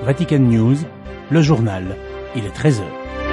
Vatican News, le journal, il est 13h.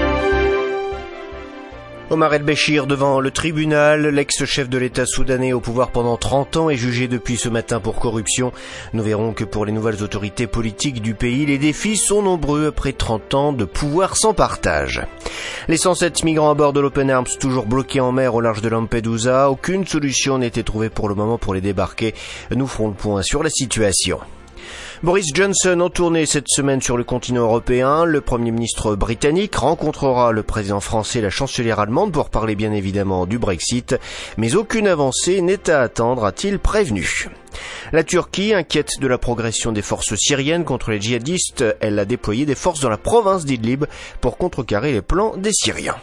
Omar el-Béchir devant le tribunal. L'ex-chef de l'État soudanais au pouvoir pendant 30 ans est jugé depuis ce matin pour corruption. Nous verrons que pour les nouvelles autorités politiques du pays, les défis sont nombreux après 30 ans de pouvoir sans partage. Les 107 migrants à bord de l'Open Arms toujours bloqués en mer au large de Lampedusa. Aucune solution n'a été trouvée pour le moment pour les débarquer. Nous ferons le point sur la situation. Boris Johnson en tournée cette semaine sur le continent européen. Le Premier ministre britannique rencontrera le président français et la chancelière allemande pour parler bien évidemment du Brexit. Mais aucune avancée n'est à attendre, a-t-il prévenu. La Turquie, inquiète de la progression des forces syriennes contre les djihadistes, elle a déployé des forces dans la province d'Idlib pour contrecarrer les plans des Syriens.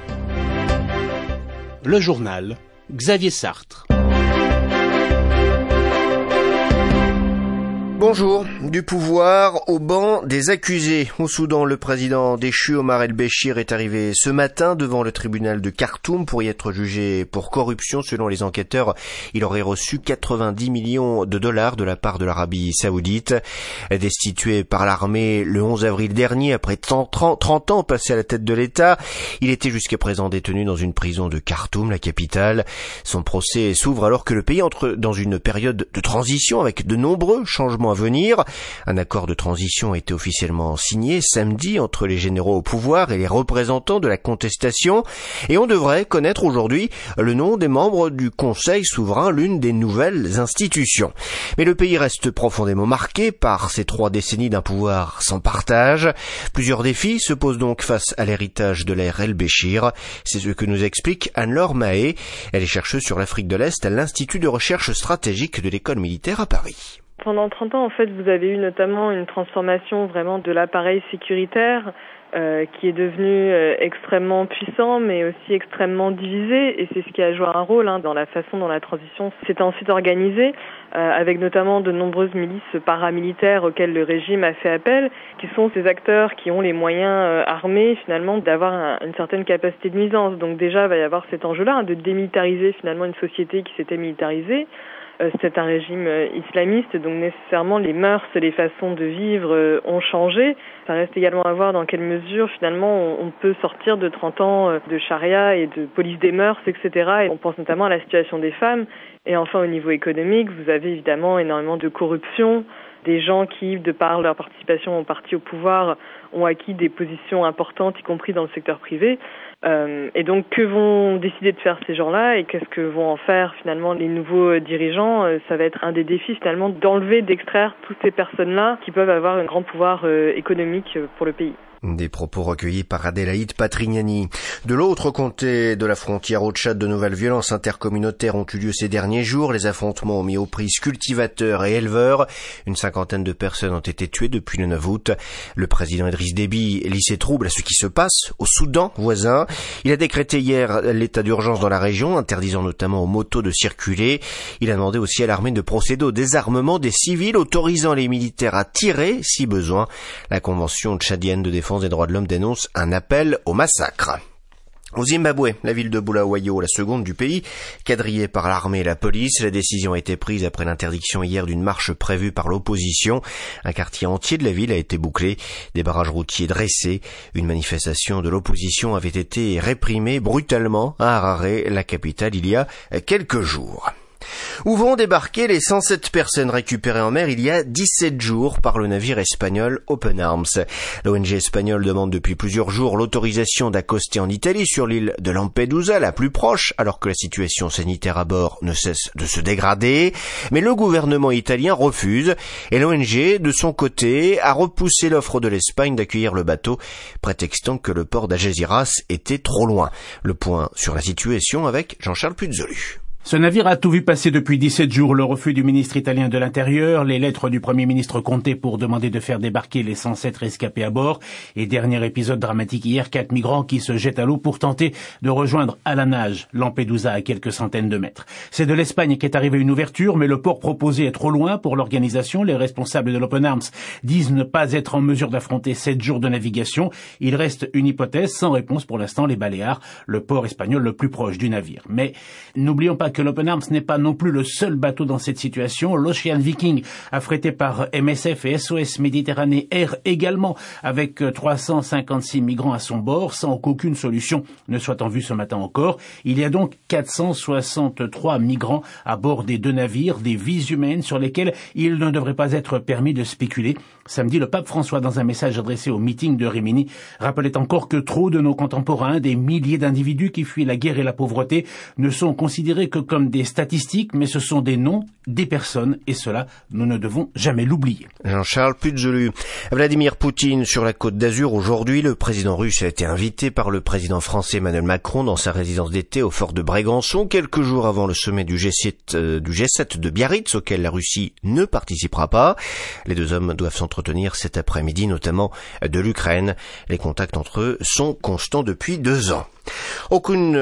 Le journal, Xavier Sartre. Bonjour. Du pouvoir au banc des accusés. Au Soudan, le président déchu Omar el-Béchir est arrivé ce matin devant le tribunal de Khartoum pour y être jugé pour corruption. Selon les enquêteurs, il aurait reçu 90 millions de dollars de la part de l'Arabie Saoudite. Destitué par l'armée le 11 avril dernier après 30 ans passés à la tête de l'État, il était jusqu'à présent détenu dans une prison de Khartoum, la capitale. Son procès s'ouvre alors que le pays entre dans une période de transition avec de nombreux changements à venir. Un accord de transition a été officiellement signé samedi entre les généraux au pouvoir et les représentants de la contestation, et on devrait connaître aujourd'hui le nom des membres du Conseil souverain, l'une des nouvelles institutions. Mais le pays reste profondément marqué par ces 3 décennies d'un pouvoir sans partage. Plusieurs défis se posent donc face à l'héritage de l'ère el-Béchir. C'est ce que nous explique Anne-Laure Mahé. Elle est chercheuse sur l'Afrique de l'Est à l'Institut de recherche stratégique de l'École militaire à Paris. Pendant 30 ans, en fait, vous avez eu notamment une transformation vraiment de l'appareil sécuritaire qui est devenu extrêmement puissant, mais aussi extrêmement divisé. Et c'est ce qui a joué un rôle dans la façon dont la transition s'est ensuite organisée, avec notamment de nombreuses milices paramilitaires auxquelles le régime a fait appel, qui sont ces acteurs qui ont les moyens armés, finalement, d'avoir une certaine capacité de nuisance. Donc déjà, il va y avoir cet enjeu-là, de démilitariser finalement une société qui s'était militarisée. C'est un régime islamiste, donc nécessairement les mœurs et les façons de vivre ont changé. Ça reste également à voir dans quelle mesure finalement on peut sortir de 30 ans de charia et de police des mœurs, etc. Et on pense notamment à la situation des femmes. Et enfin au niveau économique, vous avez évidemment énormément de corruption, des gens qui, de par leur participation au parti au pouvoir, ont acquis des positions importantes, y compris dans le secteur privé. Et donc, que vont décider de faire ces gens-là et qu'est-ce que vont en faire finalement les nouveaux dirigeants? Ça va être un des défis finalement d'enlever, d'extraire toutes ces personnes-là qui peuvent avoir un grand pouvoir économique pour le pays. Des propos recueillis par Adélaïde Patrignani. De l'autre côté de la frontière au Tchad, de nouvelles violences intercommunautaires ont eu lieu ces derniers jours. Les affrontements ont mis aux prises cultivateurs et éleveurs. Une 50aine de personnes ont été tuées depuis le 9 août. Le président Idriss Déby lit ses troubles à ce qui se passe au Soudan voisin. Il a décrété hier l'état d'urgence dans la région, interdisant notamment aux motos de circuler. Il a demandé aussi à l'armée de procéder au désarmement des civils, autorisant les militaires à tirer si besoin. La Convention tchadienne de défense des droits de l'homme dénonce un appel au massacre. Au Zimbabwe, la ville de Bulawayo, la seconde du pays, quadrillée par l'armée et la police, la décision a été prise après l'interdiction hier d'une marche prévue par l'opposition. Un quartier entier de la ville a été bouclé, des barrages routiers dressés. Une manifestation de l'opposition avait été réprimée brutalement à Harare, la capitale, il y a quelques jours. Où vont débarquer les 107 personnes récupérées en mer il y a 17 jours par le navire espagnol Open Arms. L'ONG espagnole demande depuis plusieurs jours l'autorisation d'accoster en Italie sur l'île de Lampedusa, la plus proche, alors que la situation sanitaire à bord ne cesse de se dégrader. Mais le gouvernement italien refuse et l'ONG, de son côté, a repoussé l'offre de l'Espagne d'accueillir le bateau, prétextant que le port d'Algeciras était trop loin. Le point sur la situation avec Jean-Charles Puzolu. Ce navire a tout vu passer depuis 17 jours. Le refus du ministre italien de l'Intérieur, les lettres du Premier ministre Conte pour demander de faire débarquer les 107 rescapés à bord. Et dernier épisode dramatique hier, 4 migrants qui se jettent à l'eau pour tenter de rejoindre à la nage Lampedusa à quelques centaines de mètres. C'est de l'Espagne qu'est arrivée une ouverture, mais le port proposé est trop loin pour l'organisation. Les responsables de l'Open Arms disent ne pas être en mesure d'affronter 7 jours de navigation. Il reste une hypothèse sans réponse pour l'instant, les Baléares, le port espagnol le plus proche du navire. Mais n'oublions pas que l'Open Arms n'est pas non plus le seul bateau dans cette situation. L'Ocean Viking, affrété par MSF et SOS Méditerranée, erre également avec 356 migrants à son bord, sans qu'aucune solution ne soit en vue ce matin encore. Il y a donc 463 migrants à bord des deux navires, des vies humaines sur lesquelles il ne devrait pas être permis de spéculer. Samedi, le pape François, dans un message adressé au meeting de Rimini, rappelait encore que trop de nos contemporains, des milliers d'individus qui fuient la guerre et la pauvreté, ne sont considérés que comme des statistiques, mais ce sont des noms, des personnes, et cela, nous ne devons jamais l'oublier. Jean-Charles Puzolu. Vladimir Poutine sur la Côte d'Azur aujourd'hui. Le président russe a été invité par le président français Emmanuel Macron dans sa résidence d'été au fort de Brégançon, quelques jours avant le sommet du G7 de Biarritz, auquel la Russie ne participera pas. Les deux hommes doivent s'entretenir cet après-midi, notamment de l'Ukraine. Les contacts entre eux sont constants depuis 2 ans. Aucune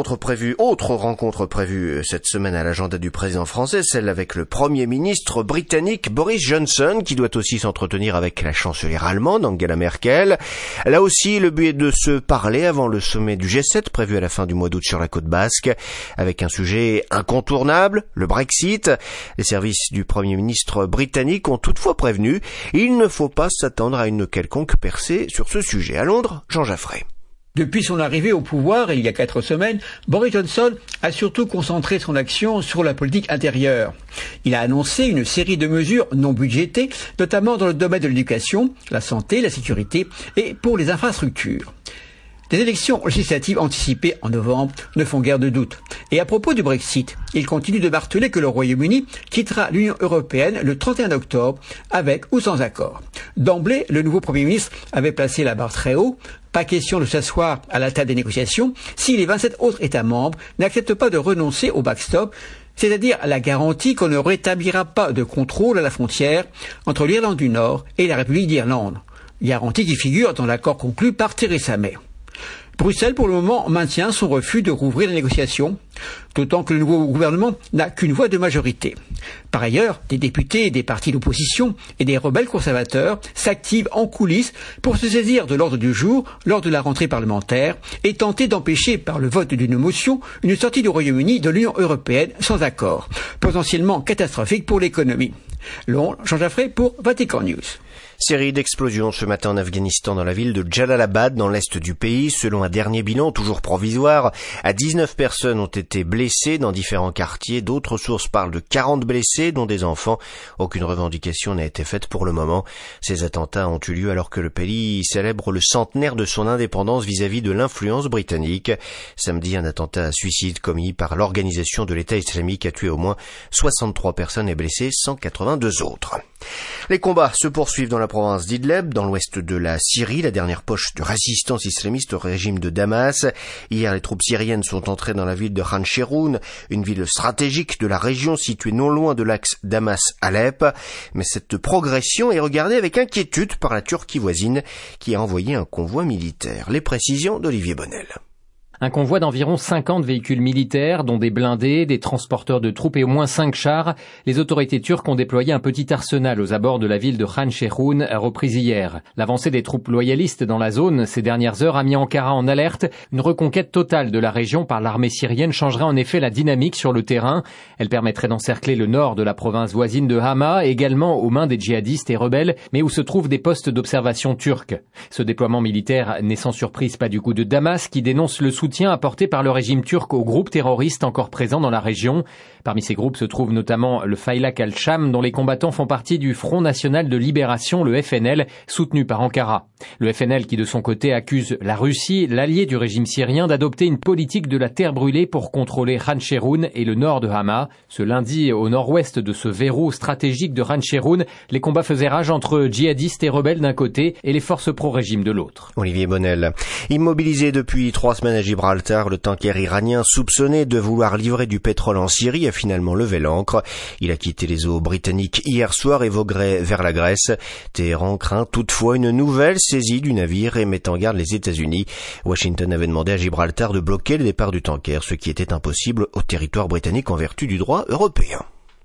autre rencontre prévue cette semaine à l'agenda du président français, celle avec le Premier ministre britannique Boris Johnson, qui doit aussi s'entretenir avec la chancelière allemande Angela Merkel. Là aussi, le but est de se parler avant le sommet du G7 prévu à la fin du mois d'août sur la côte basque, avec un sujet incontournable, le Brexit. Les services du Premier ministre britannique ont toutefois prévenu, il ne faut pas s'attendre à une quelconque percée sur ce sujet. À Londres, Jean Jaffray. Depuis son arrivée au pouvoir, il y a 4 semaines, Boris Johnson a surtout concentré son action sur la politique intérieure. Il a annoncé une série de mesures non budgétées, notamment dans le domaine de l'éducation, la santé, la sécurité et pour les infrastructures. Des élections législatives anticipées en novembre ne font guère de doute. Et à propos du Brexit, il continue de marteler que le Royaume-Uni quittera l'Union européenne le 31 octobre, avec ou sans accord. D'emblée, le nouveau Premier ministre avait placé la barre très haut. Pas question de s'asseoir à la table des négociations si les 27 autres États membres n'acceptent pas de renoncer au backstop, c'est-à-dire à la garantie qu'on ne rétablira pas de contrôle à la frontière entre l'Irlande du Nord et la République d'Irlande. Garantie qui figure dans l'accord conclu par Theresa May. Bruxelles, pour le moment, maintient son refus de rouvrir les négociations, d'autant que le nouveau gouvernement n'a qu'une voix de majorité. Par ailleurs, des députés des partis d'opposition et des rebelles conservateurs s'activent en coulisses pour se saisir de l'ordre du jour lors de la rentrée parlementaire et tenter d'empêcher par le vote d'une motion une sortie du Royaume-Uni de l'Union européenne sans accord, potentiellement catastrophique pour l'économie. Londres, Jean Jaffray pour Vatican News. Série d'explosions ce matin en Afghanistan dans la ville de Jalalabad dans l'est du pays. Selon un dernier bilan toujours provisoire, 19 personnes ont été blessées dans différents quartiers. D'autres sources parlent de 40 blessés, dont des enfants. Aucune revendication n'a été faite pour le moment. Ces attentats ont eu lieu alors que le pays célèbre le centenaire de son indépendance vis-à-vis de l'influence britannique. Samedi, un attentat à suicide commis par l'organisation de l'État islamique a tué au moins 63 personnes et blessé 182 autres. Les combats se poursuivent dans la province d'Idlib, dans l'ouest de la Syrie, la dernière poche de résistance islamiste au régime de Damas. Hier, les troupes syriennes sont entrées dans la ville de Khan Cheikhoun, une ville stratégique de la région située non loin de l'axe Damas-Alep. Mais cette progression est regardée avec inquiétude par la Turquie voisine, qui a envoyé un convoi militaire. Les précisions d'Olivier Bonnel. Un convoi d'environ 50 véhicules militaires, dont des blindés, des transporteurs de troupes et au moins 5 chars. Les autorités turques ont déployé un petit arsenal aux abords de la ville de Khan Cheikhoun, reprise hier. L'avancée des troupes loyalistes dans la zone ces dernières heures a mis Ankara en alerte. Une reconquête totale de la région par l'armée syrienne changerait en effet la dynamique sur le terrain. Elle permettrait d'encercler le nord de la province voisine de Hama, également aux mains des djihadistes et rebelles, mais où se trouvent des postes d'observation turcs. Ce déploiement militaire n'est sans surprise pas du coup de Damas, qui dénonce le soutien apporté par le régime turc aux groupes terroristes encore présents dans la région. Parmi ces groupes se trouve notamment le Faylaq al-Sham, dont les combattants font partie du Front National de Libération, le FNL, soutenu par Ankara. Le FNL qui de son côté accuse la Russie, l'allié du régime syrien, d'adopter une politique de la terre brûlée pour contrôler Khan Cheikhoun et le nord de Hama. Ce lundi, au nord-ouest de ce verrou stratégique de Khan Cheikhoun, les combats faisaient rage entre djihadistes et rebelles d'un côté et les forces pro-régime de l'autre. Olivier Bonnel. Immobilisé depuis 3 semaines à Gibraltar, le tanker iranien soupçonné de vouloir livrer du pétrole en Syrie a finalement levé l'ancre. Il a quitté les eaux britanniques hier soir et voguerait vers la Grèce. Téhéran craint toutefois une nouvelle saisie du navire et met en garde les États-Unis. Washington avait demandé à Gibraltar de bloquer le départ du tanker, ce qui était impossible au territoire britannique en vertu du droit européen.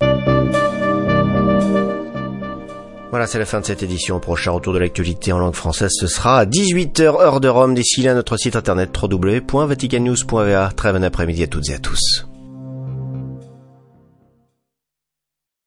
Voilà, c'est la fin de cette édition. Prochain retour de l'actualité en langue française, ce sera à 18h heure de Rome. D'ici là, notre site internet www.vaticannews.va. Très bon après-midi à toutes et à tous.